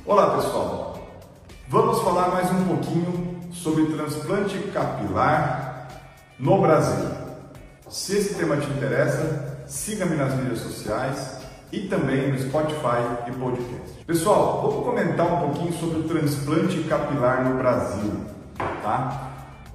Olá pessoal, vamos falar mais um pouquinho sobre transplante capilar no Brasil. Se esse tema te interessa, siga-me nas mídias sociais e também no Spotify e podcast. Pessoal, vamos comentar um pouquinho sobre o transplante capilar no Brasil, tá?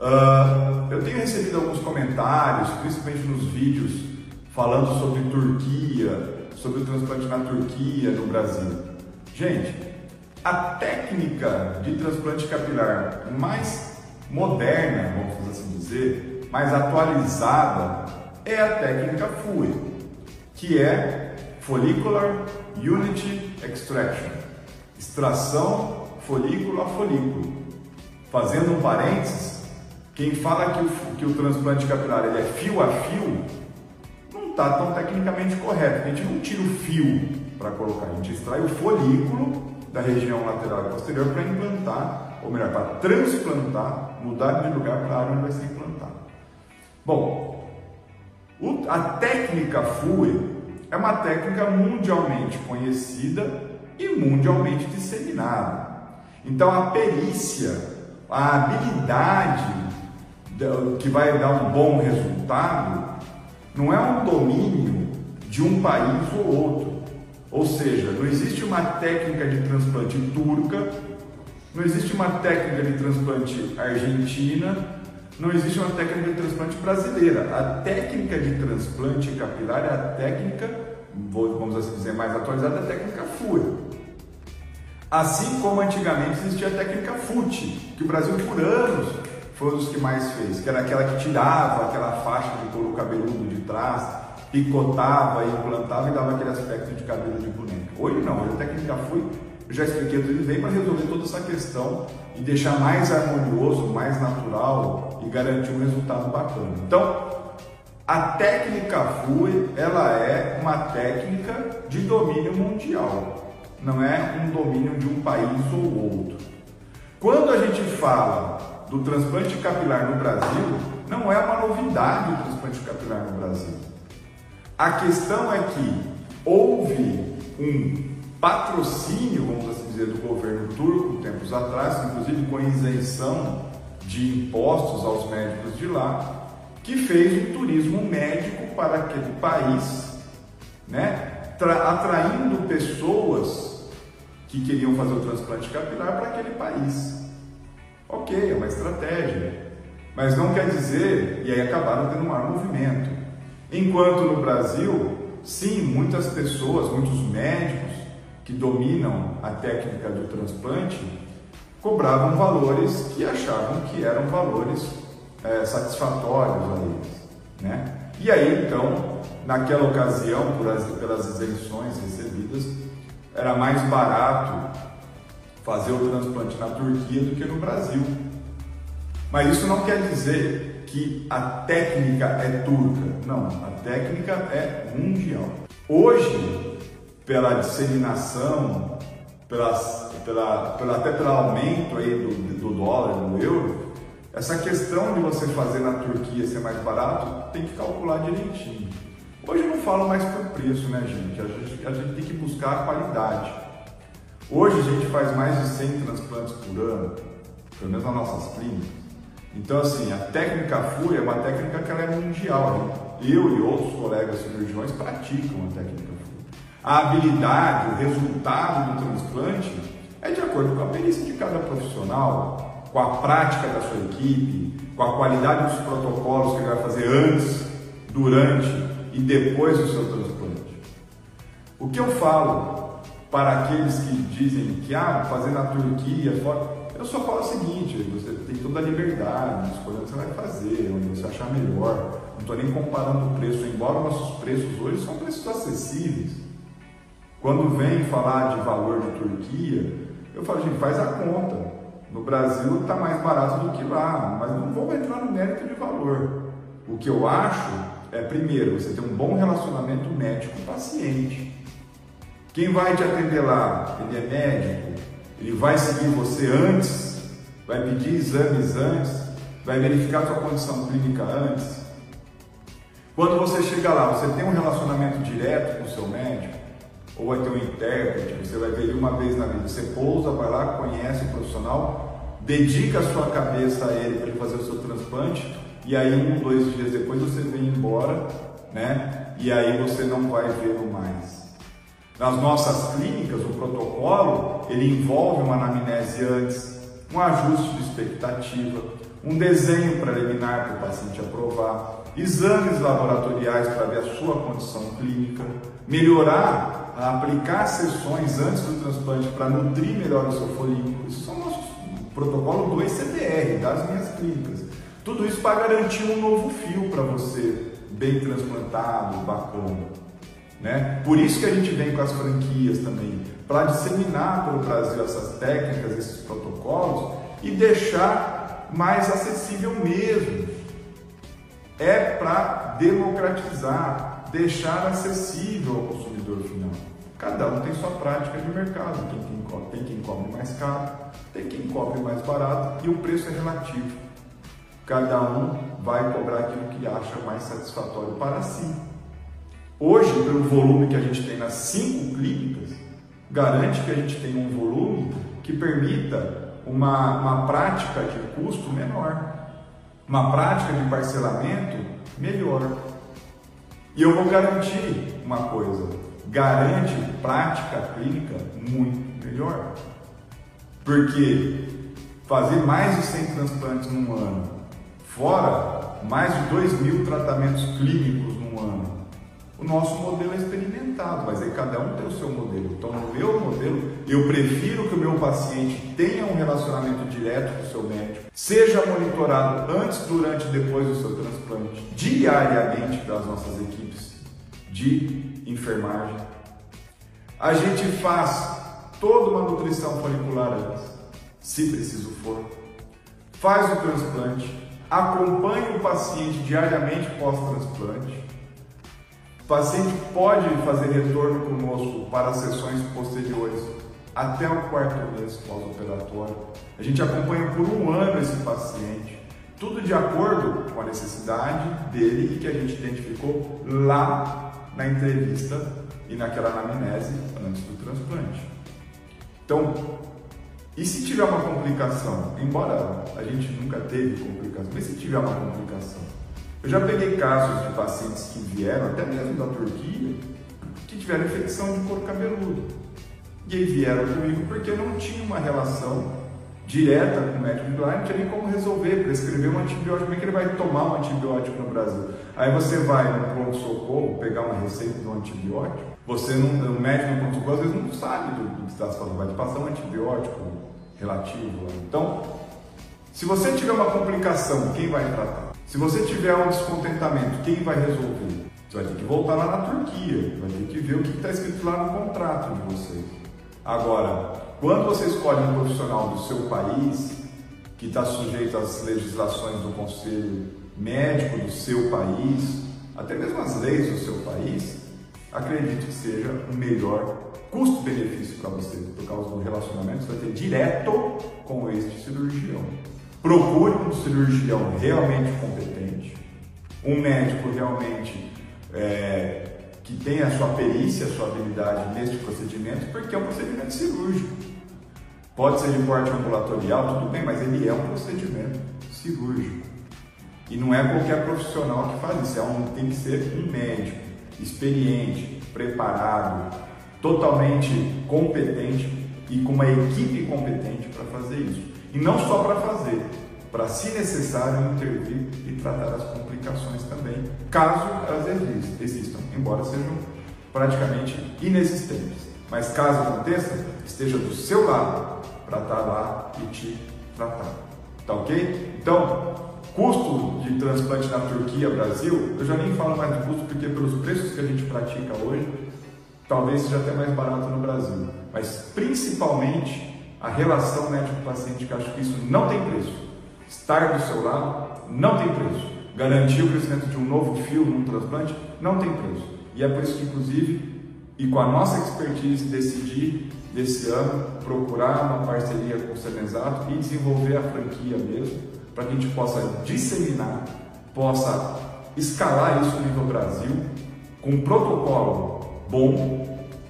Eu tenho recebido alguns comentários, principalmente nos vídeos, falando sobre Turquia, sobre o transplante na Turquia, no Brasil. Gente, a técnica de transplante capilar mais moderna, vamos assim dizer, mais atualizada, é a técnica FUE, que é Follicular Unity Extraction, extração folículo a folículo. Fazendo um parênteses, quem fala que o transplante capilar ele é fio a fio, não está tão tecnicamente correto. A gente não tira o fio para colocar, a gente extrai o folículo da região lateral e posterior para implantar, ou melhor, para transplantar, mudar de lugar para a área onde vai ser implantado. Bom, a técnica FUE é uma técnica mundialmente conhecida e mundialmente disseminada. Então a perícia, a habilidade que vai dar um bom resultado não é um domínio de um país ou outro. Ou seja, não existe uma técnica de transplante turca, não existe uma técnica de transplante argentina, não existe uma técnica de transplante brasileira. A técnica de transplante capilar é a técnica, vamos assim dizer, mais atualizada, a técnica FUE. Assim como antigamente existia a técnica FUT, que o Brasil por anos foi um dos que mais fez, que era aquela que tirava aquela faixa de couro cabeludo de trás, picotava, implantava e dava aquele aspecto de cabelo de boneca. Hoje não, hoje a técnica FUE, eu já expliquei tudo, veio para resolver toda essa questão e deixar mais harmonioso, mais natural e garantir um resultado bacana. Então, a técnica FUE, ela é uma técnica de domínio mundial, não é um domínio de um país ou outro. Quando a gente fala do transplante capilar no Brasil, não é uma novidade o transplante capilar no Brasil. A questão é que houve um patrocínio, vamos assim dizer, do governo turco, tempos atrás, inclusive com isenção de impostos aos médicos de lá, que fez um turismo médico para aquele país, né, atraindo pessoas que queriam fazer o transplante capilar para aquele país. Ok, é uma estratégia, mas não quer dizer, e aí acabaram tendo um maior movimento. Enquanto no Brasil, sim, muitas pessoas, muitos médicos que dominam a técnica do transplante cobravam valores que achavam que eram valores satisfatórios a eles, né? E aí então, naquela ocasião, pelas isenções recebidas, era mais barato fazer o transplante na Turquia do que no Brasil. Mas isso não quer dizer que a técnica é turca. Não, a técnica é mundial. Hoje, pela disseminação, até pelo aumento aí do dólar, do euro, essa questão de você fazer na Turquia ser mais barato, tem que calcular direitinho. Hoje eu não falo mais por preço, né, gente? A gente tem que buscar a qualidade. Hoje a gente faz mais de 100 transplantes por ano, pelo menos nas nossas clínicas. Então, assim, a técnica FUE é uma técnica que ela é mundial. Eu e outros colegas cirurgiões praticam a técnica FUE. A habilidade, o resultado do transplante é de acordo com a perícia de cada profissional, com a prática da sua equipe, com a qualidade dos protocolos que ele vai fazer antes, durante e depois do seu transplante. O que eu falo para aqueles que dizem que fazer na Turquia, eu só falo o seguinte: você tem toda a liberdade de escolher onde você vai fazer, onde você achar melhor. Não estou nem comparando o preço, embora nossos preços hoje são preços acessíveis. Quando vem falar de valor de Turquia, eu falo, gente, faz a conta. No Brasil está mais barato do que lá, mas não vou entrar no mérito de valor. O que eu acho é, primeiro, você ter um bom relacionamento médico-paciente. Quem vai te atender lá, ele é médico, ele vai seguir você antes, vai pedir exames antes, vai verificar a sua condição clínica antes. Quando você chega lá, você tem um relacionamento direto com o seu médico, ou vai ter um intérprete, você vai ver ele uma vez na vida. Você pousa, vai lá, conhece o profissional, dedica a sua cabeça a ele para ele fazer o seu transplante, e aí 1 ou 2 dias depois você vem embora, né? E aí você não vai vê-lo mais. Nas nossas clínicas, o protocolo, ele envolve uma anamnese antes, um ajuste de expectativa, um desenho preliminar para o paciente aprovar, exames laboratoriais para ver a sua condição clínica, melhorar, aplicar sessões antes do transplante para nutrir melhor o seu folículo. Isso são nossos protocolo 2 CDR das minhas clínicas. Tudo isso para garantir um novo fio para você, bem transplantado, bacana. Né? Por isso que a gente vem com as franquias também, para disseminar pelo Brasil essas técnicas, esses protocolos e deixar mais acessível mesmo. É para democratizar, deixar acessível ao consumidor final. Cada um tem sua prática de mercado, tem quem cobre mais caro, tem quem cobre mais barato e o preço é relativo. Cada um vai cobrar aquilo que acha mais satisfatório para si. Hoje, pelo volume que a gente tem nas 5 clínicas, garante que a gente tem um volume que permita uma prática de custo menor, uma prática de parcelamento melhor. E eu vou garantir uma coisa, garante prática clínica muito melhor. Porque fazer mais de 100 transplantes num ano, fora mais de 2.000 tratamentos clínicos num ano, o nosso modelo é experimentado, mas aí cada um tem o seu modelo. Então, no meu modelo, eu prefiro que o meu paciente tenha um relacionamento direto com o seu médico, seja monitorado antes, durante e depois do seu transplante, diariamente pelas nossas equipes de enfermagem. A gente faz toda uma nutrição folicular antes, se preciso for, faz o transplante, acompanha o paciente diariamente pós-transplante. O paciente pode fazer retorno conosco para as sessões posteriores até o 4º mês pós-operatório. A gente acompanha por 1 ano esse paciente, tudo de acordo com a necessidade dele e que a gente identificou lá na entrevista e naquela anamnese antes do transplante. Então, e se tiver uma complicação? Embora a gente nunca teve complicação, mas se tiver uma complicação? Eu já peguei casos de pacientes que vieram, até mesmo da Turquia, que tiveram infecção de couro cabeludo. E aí vieram comigo porque não tinha uma relação direta com o médico do ar, não tinha nem como resolver, prescrever um antibiótico. Como é que ele vai tomar um antibiótico no Brasil? Aí você vai no pronto-socorro pegar uma receita de um antibiótico, o médico no pronto-socorro às vezes não sabe do que está se falando, vai te passar um antibiótico relativo. Então, se você tiver uma complicação, quem vai tratar? Se você tiver um descontentamento, quem vai resolver? Você vai ter que voltar lá na Turquia, vai ter que ver o que está escrito lá no contrato de vocês. Agora, quando você escolhe um profissional do seu país, que está sujeito às legislações do Conselho Médico do seu país, até mesmo as leis do seu país, acredito que seja o melhor custo-benefício para você, por causa do relacionamento que você vai ter direto com este cirurgião. Procure um cirurgião realmente competente, um médico realmente que tenha a sua perícia, a sua habilidade neste procedimento, porque é um procedimento cirúrgico. Pode ser de porte ambulatorial, tudo bem, mas ele é um procedimento cirúrgico. E não é qualquer profissional que faz isso, tem que ser um médico experiente, preparado, totalmente competente e com uma equipe competente para fazer isso. E não só para fazer, para, se necessário, intervir e tratar as complicações também, caso elas existam, embora sejam praticamente inexistentes. Mas caso aconteça, esteja do seu lado para estar lá e te tratar. Tá ok? Então, custo de transplante na Turquia, Brasil, eu já nem falo mais de custo, porque pelos preços que a gente pratica hoje, talvez seja até mais barato no Brasil. Mas, principalmente, a relação médico-paciente, que eu acho que isso não tem preço. Estar do seu lado não tem preço. Garantir o crescimento de um novo fio num transplante não tem preço. E é por isso que, inclusive, e com a nossa expertise, decidi, desse ano, procurar uma parceria com o Senesato e desenvolver a franquia mesmo, para que a gente possa disseminar, possa escalar isso no nível Brasil, com um protocolo bom,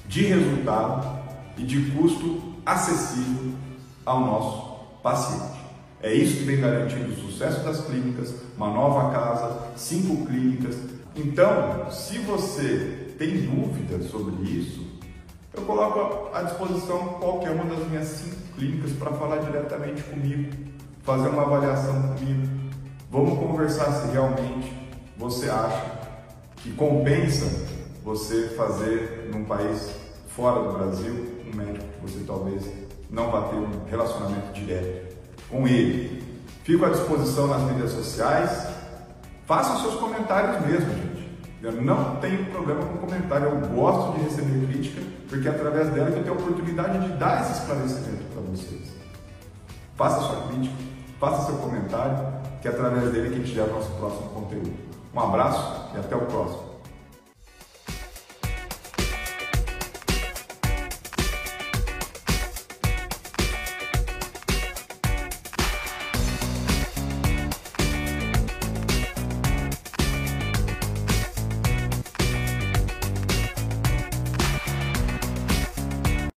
de resultado e de custo acessível ao nosso paciente. É isso que vem garantindo o sucesso das clínicas, uma nova casa, 5 clínicas. Então, se você tem dúvidas sobre isso, eu coloco à disposição qualquer uma das minhas 5 clínicas para falar diretamente comigo, fazer uma avaliação comigo. Vamos conversar se realmente você acha que compensa você fazer num país fora do Brasil um médico que você talvez não vá ter um relacionamento direto com ele. Fico à disposição nas mídias sociais. Faça os seus comentários mesmo, gente. Eu não tenho problema com comentário, eu gosto de receber crítica, porque é através dela que eu tenho a oportunidade de dar esse esclarecimento para vocês. Faça a sua crítica, faça seu comentário, que é através dele que a gente gera o nosso próximo conteúdo. Um abraço e até o próximo.